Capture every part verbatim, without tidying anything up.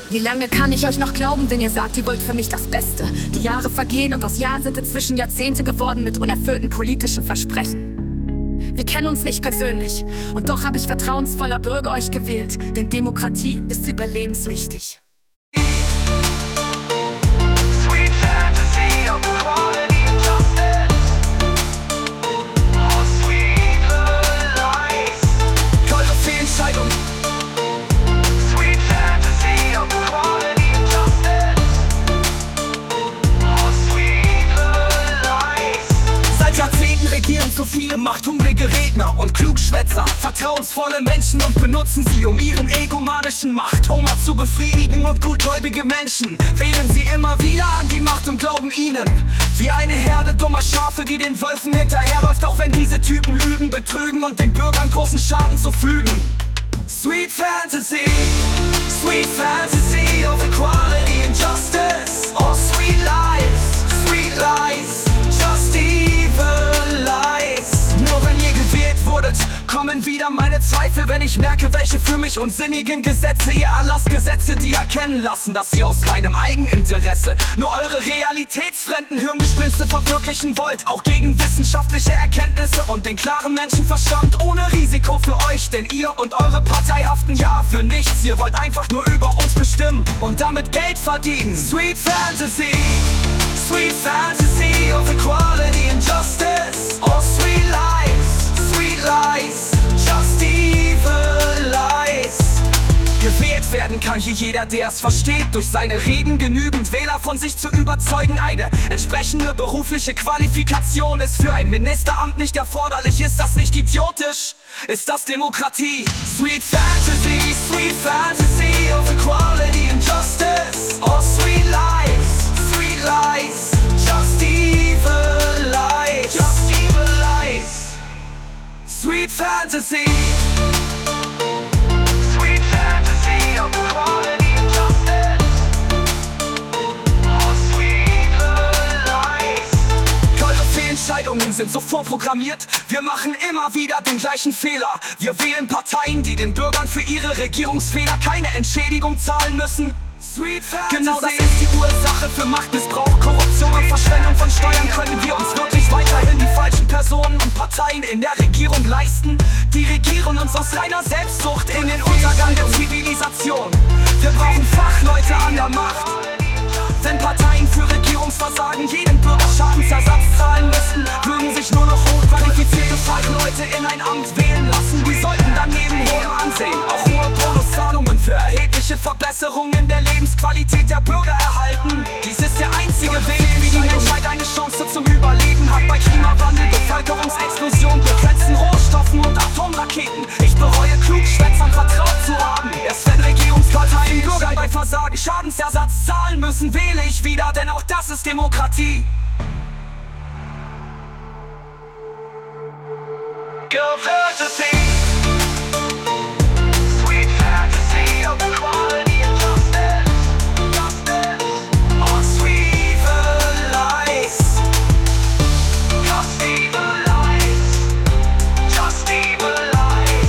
Wie lange kann ich euch noch glauben, wenn ihr sagt, ihr wollt für mich das Beste? Die Jahre vergehen und aus Jahr sind inzwischen Jahrzehnte geworden mit unerfüllten politischen Versprechen. Wir kennen uns nicht persönlich, und doch habe ich vertrauensvoller Bürger euch gewählt, denn Demokratie ist überlebenswichtig. Regieren zu viele machthungrige Redner und Klugschwätzer, vertrauensvolle Menschen und benutzen sie, um ihren egomanischen Machthunger zu befriedigen. Und gutgläubige Menschen wählen sie immer wieder an die Macht und glauben ihnen, wie eine Herde dummer Schafe, die den Wölfen hinterherläuft, auch wenn diese Typen lügen, betrügen und den Bürgern großen Schaden zufügen. Sweet fantasy, sweet fantasy of equality and justice. Oh sweet lies, sweet lies, just evil lies. Nur wenn ihr gewählt wurdet, kommen wieder meine Zweifel, wenn ich merke, welche für mich unsinnigen Gesetze ihr erlasst. Gesetze, die erkennen lassen, dass ihr aus keinem Eigeninteresse nur eure realitätsfremden Hirngespinste verwirklichen wollt. Auch gegen wissenschaftliche Erkenntnisse und den klaren Menschenverstand, ohne Risiko für euch, denn ihr und eure Partei haften ja für nichts. Ihr wollt einfach nur über uns bestimmen und damit Geld verdienen. Sweet fantasy, sweet fantasy of equality and justice. Oh sweet lies, sweet lies, just evil lies. Gewählt werden kann hier jeder, der es versteht, durch seine Reden genügend Wähler von sich zu überzeugen. Eine entsprechende berufliche Qualifikation ist für ein Ministeramt nicht erforderlich. Ist das nicht idiotisch? Ist das Demokratie? Sweet fantasy, sweet fantasy of equality and justice. Oh sweet lies, sweet lies, just evil lies, just evil lies. Sweet fantasy, sweet fantasy of equality and justice. Oh sweet lies. Eure Fehlentscheidungen sind so vorprogrammiert. Wir machen immer wieder den gleichen Fehler. Wir wählen Parteien, die den Bürgern für ihre Regierungsfehler keine Entschädigung zahlen müssen. Genau das ist die Ursache für Machtmissbrauch, Korruption und Verschwendung von Steuern. Können wir uns wirklich weiterhin die falschen Personen und Parteien in der Regierung leisten? Die regieren uns aus reiner Selbstsucht in den Untergang der Zivilisation. Wir brauchen Fachleute an der Macht. Wenn Parteien für Regierungsversagen jeden Bürger Schadensersatz zahlen müssten, würden sich nur noch hochqualifizierte Fachleute in ein Amt wählen lassen. Die sollten dann neben hohem Ansehen auch hohe Bonuszahlungen für erhebliche Verbesserungen der Lebensqualität der Bürger erhalten. Dies ist der einzige Weg, wie die Menschheit eine Chance zum Überleben hat. Bei Klimawandel, Bevölkerungsexplosion, begrenzten Rohstoffen und Atomraketen. Ich bereue, Klugschwätzern vertraut zu haben. Erst wenn Regierungsparteien Bürgern bei Versagen Schadensersatz zahlen müssen, wähle ich wieder, denn auch das ist Demokratie. Girl fantasy, sweet fantasy of equality and justice, justice. Oh sweet evil lies, just evil lies, just evil lies.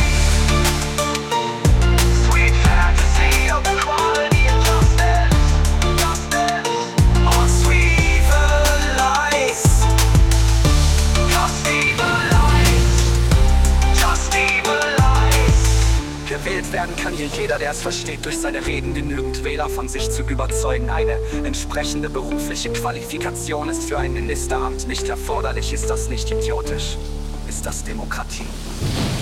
Sweet fantasy of equality and justice, justice. Oh sweet evil lies, just evil lies, just evil lies. Gewählt werden kann hier jeder, der es versteht, durch seine Reden genügend Wähler von sich zu überzeugen. Eine entsprechende berufliche Qualifikation ist für ein Ministeramt nicht erforderlich. Ist das nicht idiotisch? Ist das Demokratie?